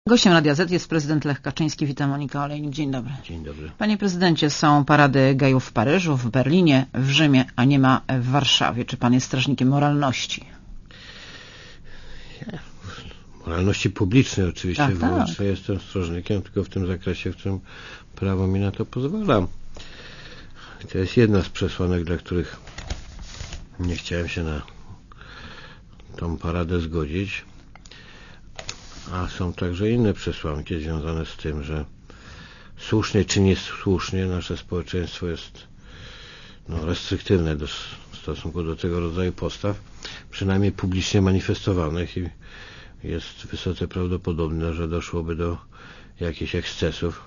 Gościem Radia Z jest prezydent Lech Kaczyński. Witam, Monika Olejnik. Dzień dobry. Dzień dobry. Panie prezydencie, są parady gejów w Paryżu, w Berlinie, w Rzymie, a nie ma w Warszawie. Czy pan jest strażnikiem moralności? Moralności publicznej oczywiście. Tak, wyłącznie jestem strażnikiem, tylko w tym zakresie, w którym prawo mi na to pozwala. To jest jedna z przesłanek, dla których nie chciałem się na tą paradę zgodzić. A są także inne przesłanki związane z tym, że słusznie czy niesłusznie nasze społeczeństwo jest restrykcyjne w stosunku do tego rodzaju postaw, przynajmniej publicznie manifestowanych, i jest wysoce prawdopodobne, że doszłoby do jakichś ekscesów.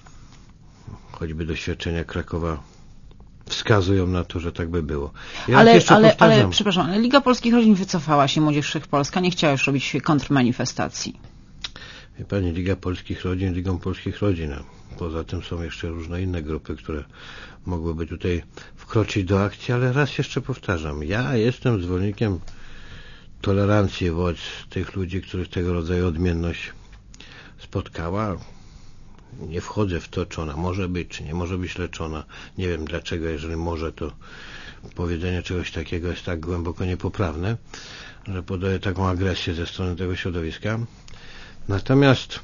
Choćby doświadczenia Krakowa wskazują na to, że tak by było. Ale przepraszam, ale Liga Polskich Rodzin wycofała się, Młodzież Wszechpolska nie chciała już robić kontrmanifestacji. Wie pani, Liga Polskich Rodzin, Ligą Polskich Rodzin. Poza tym są jeszcze różne inne grupy, które mogłyby tutaj wkroczyć do akcji, ale raz jeszcze powtarzam, ja jestem zwolennikiem tolerancji wobec tych ludzi, których tego rodzaju odmienność spotkała. Nie wchodzę w to, czy ona może być, czy nie może być leczona. Nie wiem dlaczego, jeżeli może, to powiedzenie czegoś takiego jest tak głęboko niepoprawne, że podaje taką agresję ze strony tego środowiska. Natomiast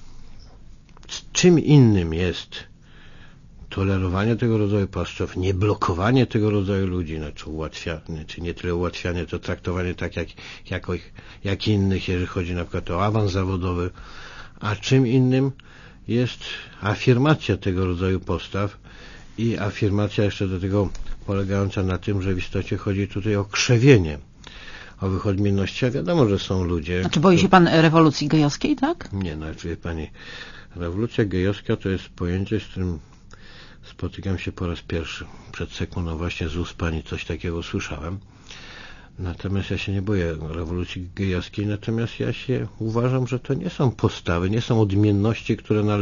czym innym jest tolerowanie tego rodzaju postaw, nie blokowanie tego rodzaju ludzi, znaczy ułatwianie, czy nie tyle ułatwianie, to traktowanie tak jak innych, jeżeli chodzi na przykład o awans zawodowy, a czym innym jest afirmacja tego rodzaju postaw i afirmacja jeszcze do tego polegająca na tym, że w istocie chodzi tutaj o krzewienie owych odmienności, a wiadomo, że są ludzie... A czy boi się pan rewolucji gejowskiej, tak? Nie, wie pani, rewolucja gejowska to jest pojęcie, z którym spotykam się po raz pierwszy. Przed sekundą właśnie z ust pani coś takiego słyszałem. Natomiast ja się nie boję rewolucji gejowskiej, natomiast uważam, że to nie są postawy, nie są odmienności,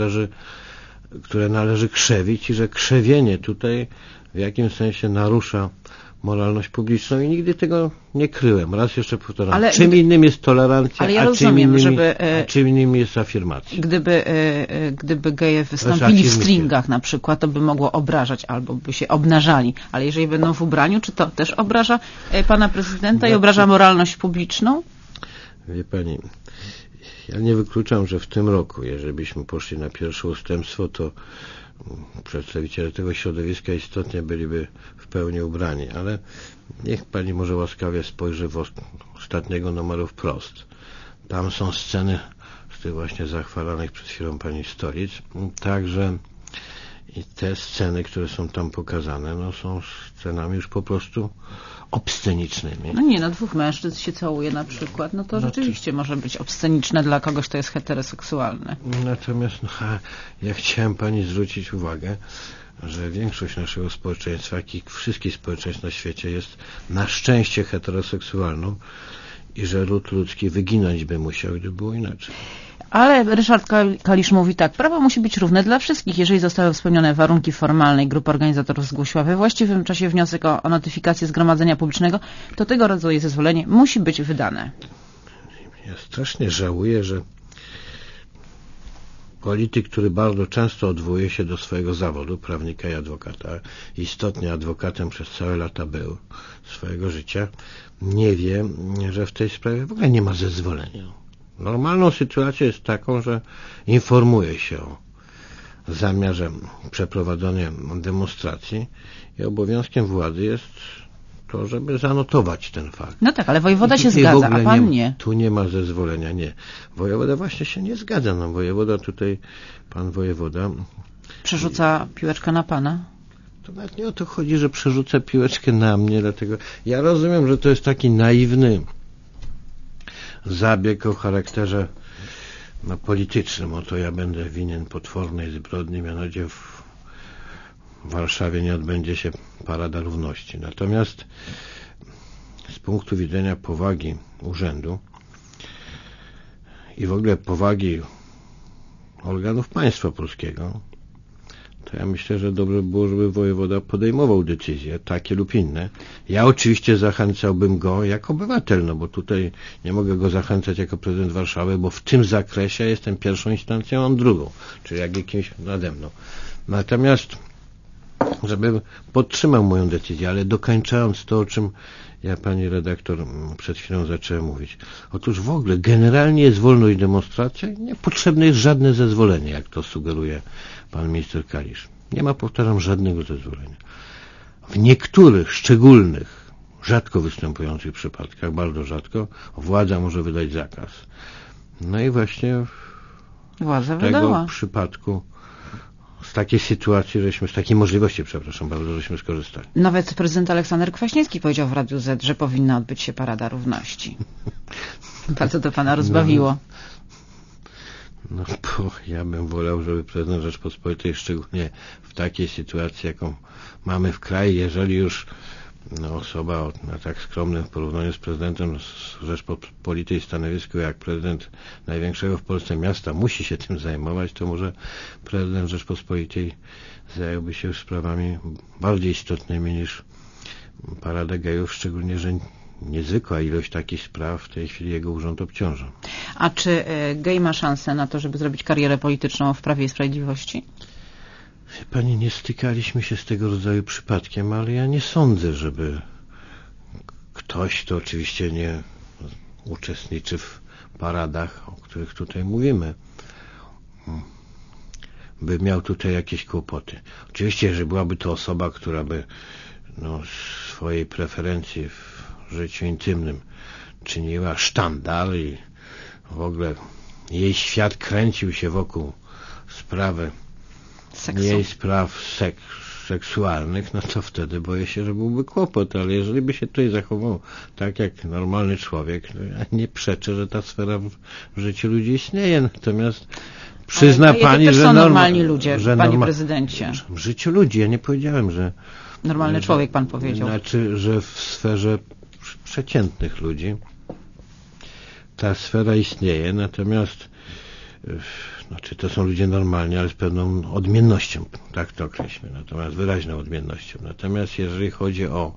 które należy krzewić i że krzewienie tutaj w jakimś sensie narusza moralność publiczną i nigdy tego nie kryłem. Raz jeszcze powtarzam. Czym innym jest tolerancja, czym innym jest afirmacja. Gdyby geje wystąpili w stringach na przykład, to by mogło obrażać albo by się obnażali. Ale jeżeli będą w ubraniu, czy to też obraża pana prezydenta i obraża moralność publiczną? Wie pani, ja nie wykluczam, że w tym roku, jeżeli byśmy poszli na pierwsze ustępstwo, to przedstawiciele tego środowiska istotnie byliby w pełni ubrani, ale niech pani może łaskawie spojrzy w ostatniego numeru Wprost. Tam są sceny z tych właśnie zachwalanych przed chwilą pani stolic, także i te sceny, które są tam pokazane, są scenami już po prostu obscenicznymi. Dwóch mężczyzn się całuje na przykład, to rzeczywiście może być obsceniczne dla kogoś, kto jest heteroseksualny. Natomiast ja chciałem pani zwrócić uwagę, że większość naszego społeczeństwa, jak i wszystkich społeczeństw na świecie jest na szczęście heteroseksualną i że ród ludzki wyginąć by musiał, gdyby było inaczej. Ale Ryszard Kalisz mówi tak, prawo musi być równe dla wszystkich. Jeżeli zostały spełnione warunki formalne i grupa organizatorów zgłosiła we właściwym czasie wniosek o notyfikację zgromadzenia publicznego, to tego rodzaju zezwolenie musi być wydane. Ja strasznie żałuję, że polityk, który bardzo często odwołuje się do swojego zawodu, prawnika i adwokata, istotnie adwokatem przez całe lata był swojego życia, nie wie, że w tej sprawie w ogóle nie ma zezwolenia. Normalną sytuacją jest taką, że informuje się o zamiarze przeprowadzenia demonstracji i obowiązkiem władzy jest to, żeby zanotować ten fakt. Ale wojewoda się zgadza, a pan nie. Tu nie ma zezwolenia, nie. Wojewoda właśnie się nie zgadza. Pan wojewoda... Przerzuca piłeczkę na pana? To nawet nie o to chodzi, że przerzuca piłeczkę na mnie, dlatego ja rozumiem, że to jest taki naiwny zabieg o charakterze politycznym. Oto ja będę winien potwornej zbrodni, mianowicie w Warszawie nie odbędzie się Parada Równości. Natomiast z punktu widzenia powagi urzędu i w ogóle powagi organów państwa polskiego, to ja myślę, że dobrze było, żeby wojewoda podejmował decyzje, takie lub inne. Ja oczywiście zachęcałbym go jako obywatel, no bo tutaj nie mogę go zachęcać jako prezydent Warszawy, bo w tym zakresie jestem pierwszą instancją, a on drugą, czyli jak jakimś nade mną. Natomiast, żeby podtrzymał moją decyzję, ale dokończając to, o czym ja, pani redaktor, przed chwilą zacząłem mówić. Otóż w ogóle generalnie jest wolność demonstracji, nie potrzebne jest żadne zezwolenie, jak to sugeruje pan minister Kalisz. Nie ma, powtarzam, żadnego zezwolenia. W niektórych szczególnych, rzadko występujących przypadkach, bardzo rzadko, władza może wydać zakaz. No i właśnie Władza w tego wydała. przypadku, z takiej sytuacji, z takiej możliwości, przepraszam bardzo, żeśmy skorzystali. Nawet prezydent Aleksander Kwaśniewski powiedział w Radiu Z, że powinna odbyć się Parada Równości. Bardzo to pana rozbawiło. No bo ja bym wolał, żeby prezydent Rzeczpospolitej, szczególnie w takiej sytuacji, jaką mamy w kraju, jeżeli już osoba na tak skromnym w porównaniu z prezydentem Rzeczpospolitej stanowisku, jak prezydent największego w Polsce miasta musi się tym zajmować, to może prezydent Rzeczpospolitej zająłby się sprawami bardziej istotnymi niż Parada Gejów, szczególnie, że niezwykła ilość takich spraw w tej chwili jego urząd obciąża. A czy gej ma szansę na to, żeby zrobić karierę polityczną w Prawie i Sprawiedliwości? Pani, nie stykaliśmy się z tego rodzaju przypadkiem, ale ja nie sądzę, żeby ktoś, kto oczywiście nie uczestniczy w paradach, o których tutaj mówimy, by miał tutaj jakieś kłopoty. Oczywiście, że byłaby to osoba, która by swojej preferencji w życiu intymnym czyniła sztandar i w ogóle jej świat kręcił się wokół sprawy jej spraw seksualnych, no to wtedy boję się, że byłby kłopot, ale jeżeli by się tutaj zachował tak jak normalny człowiek, to ja nie przeczę, że ta sfera w życiu ludzi istnieje, natomiast przyzna pani, że normalni ludzie, panie prezydencie. W życiu ludzi, ja nie powiedziałem, że normalny człowiek, pan powiedział. Znaczy, że w sferze przeciętnych ludzi ta sfera istnieje, natomiast znaczy to są ludzie normalni, ale z pewną odmiennością, tak to określmy, natomiast wyraźną odmiennością. Natomiast jeżeli chodzi o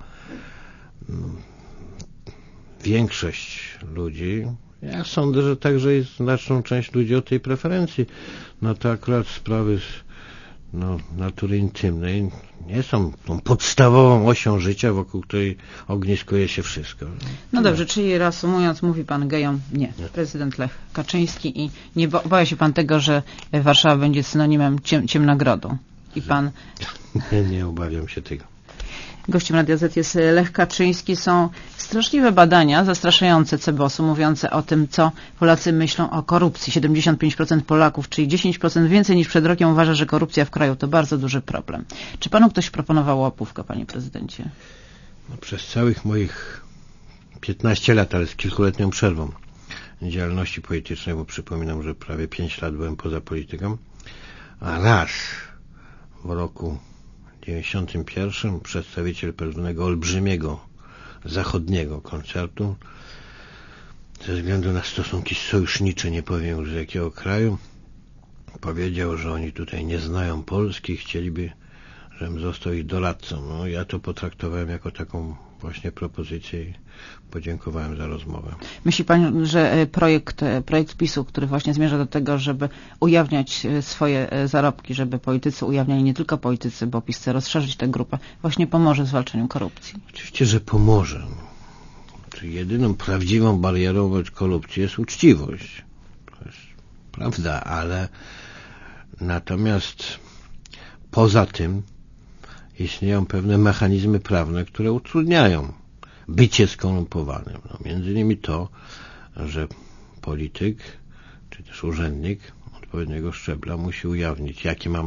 większość ludzi, ja sądzę, że także jest znaczną część ludzi o tej preferencji. No to akurat sprawy natury intymnej nie są tą podstawową osią życia, wokół której ogniskuje się wszystko. No dobrze, czyli reasumując, mówi pan gejom nie. Prezydent Lech Kaczyński i nie obawia się pan tego, że Warszawa będzie synonimem ciemnogrodu. I pan... Nie obawiam się tego. Gościem Radia Z jest Lech Kaczyński. Są straszliwe badania zastraszające CBOS-u, mówiące o tym, co Polacy myślą o korupcji. 75% Polaków, czyli 10% więcej niż przed rokiem, uważa, że korupcja w kraju to bardzo duży problem. Czy panu ktoś proponował łapówkę, panie prezydencie? Przez całych moich 15 lat, ale z kilkuletnią przerwą działalności politycznej, bo przypominam, że prawie 5 lat byłem poza polityką, a raz w roku 91 przedstawiciel pewnego olbrzymiego zachodniego koncertu ze względu na stosunki sojusznicze, nie powiem już z jakiego kraju, powiedział, że oni tutaj nie znają Polski, chcieliby, żebym został ich doradcą. No, ja to potraktowałem jako taką właśnie propozycję i podziękowałem za rozmowę. Myśli pan, że projekt PiS-u, który właśnie zmierza do tego, żeby ujawniać swoje zarobki, żeby politycy ujawniali, nie tylko politycy, bo PiS chce rozszerzyć tę grupę, właśnie pomoże w zwalczaniu korupcji? Oczywiście, że pomoże. Czyli jedyną prawdziwą barierą wobec korupcji jest uczciwość. To jest prawda, ale natomiast poza tym istnieją pewne mechanizmy prawne, które utrudniają bycie skorumpowanym. Między innymi to, że polityk, czy też urzędnik odpowiedniego szczebla musi ujawnić, jaki ma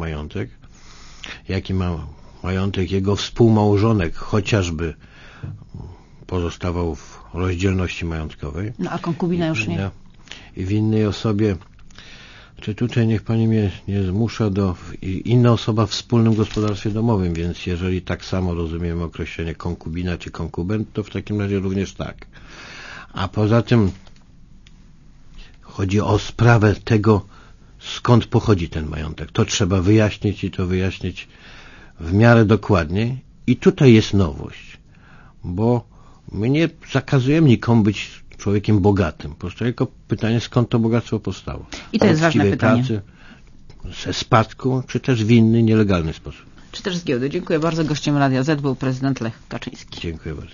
majątek jego współmałżonek, chociażby pozostawał w rozdzielności majątkowej. No a konkubina już nie. I w innej osobie, czy tutaj niech pani mnie nie zmusza inna osoba w wspólnym gospodarstwie domowym, więc jeżeli tak samo rozumiemy określenie konkubina czy konkubent, to w takim razie również tak. A poza tym chodzi o sprawę tego, skąd pochodzi ten majątek. To trzeba wyjaśnić i to wyjaśnić w miarę dokładnie. I tutaj jest nowość, bo my nie zakazujemy nikomu być człowiekiem bogatym. Po prostu tylko pytanie, skąd to bogactwo powstało. I to jest ważne pytanie. Pracy, ze spadku, czy też w inny, nielegalny sposób. Czy też z giełdy. Dziękuję bardzo. Gościem Radia Z był prezydent Lech Kaczyński. Dziękuję bardzo.